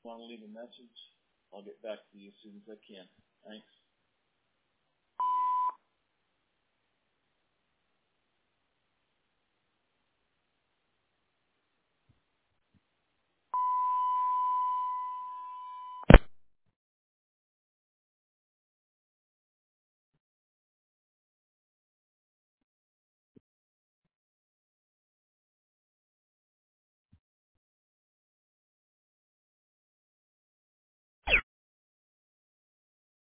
want to leave a message, I'll get back to you as soon as I can. Thanks.